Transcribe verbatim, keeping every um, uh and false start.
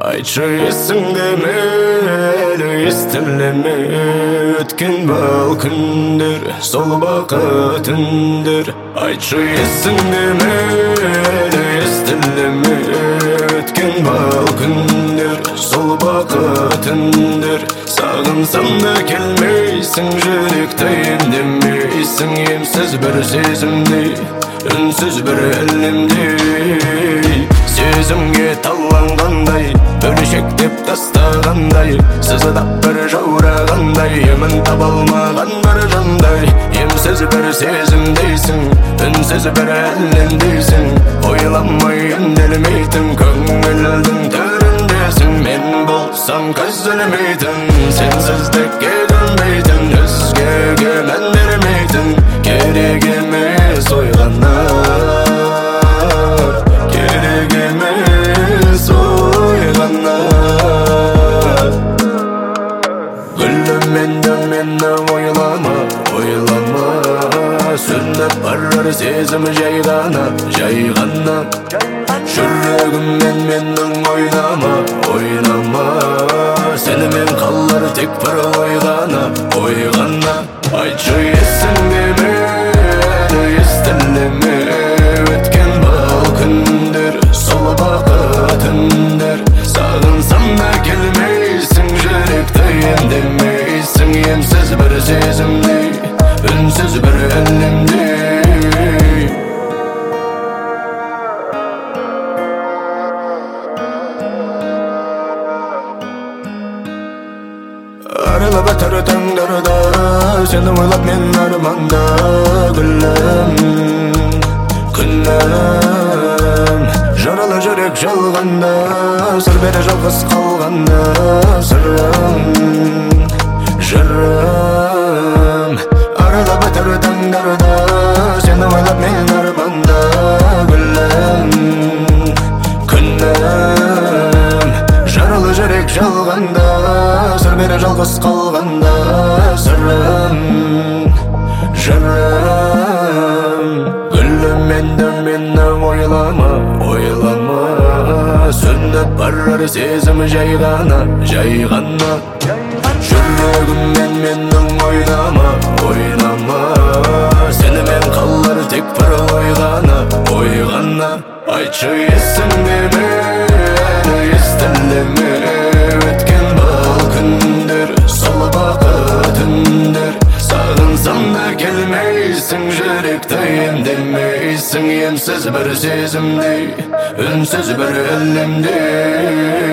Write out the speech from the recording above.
Айтшы есіңде мейлі естілеме өткен бұл күндер, сол бақыт үндер. Айтшы есіңде мейлі естілеме өткен бұл күндер, сол бақыт үндер. Сағынсам да келмейсің, жүректі емдемейсің, емсіз бір сезімдей, үнсіз бір әлемдей. Сезімге таланғандай, бөлшектеп тастағандай, сызыдап бір жаурағандай, емін таба алмаған бір жандай. Емсіз бір сезімдейсің, үнсіз бір әлемдейсің, ойламай үнделмейтін көңілдің төріндесің. Мен болсам көзілмейтін, сенсіздікке көнбейтін, өзгеге мән бермейтін, керек емес ойлана, керек емес ойлана. Гүлім енді мені ойлама, ойлама, сөніп барар сезім жай ғана, жай ғана. Жүрегіммен менің ойнама, ойнама, сенімен қалар тек бір ой ғана, ой ғана. Айтшы есіңде мені естілеме өткен бұл күндер, сол бақыт үндер. Сағынсам да келмейсің, жүректі емдемейсің, емсіз бір сезімдей, үнсіз бір әлемдей. Аралап өтер таңдарда, сені ойлап мен арманда, гүлім, күнім. Жаралы жүрек жалғанда, сыр бере жалғыз қалғанда, сырым, жырым. Аралап өтер таңдарда, сені ойлап мен арманда, гүлім, күнім. Жаралы жүрек жалғанда, сыр бере жалғыз қалғанда, сырым, жырым. Гүлім енді мені ойлама, ойлама, сөніп барар сезім жай ғана, жай ғана. Жүрегіммен менің ойнама, ойнама, сенімен қалар тек бір ой ғана, ой ғана. Айтшы есіңде мені естілеме өткен бұл күндер, сол бақыт үндер. Сағынсам да келмейсің, жүректі емдемейсің, емсіз бір сезімдей, үнсіз бір әлемдей.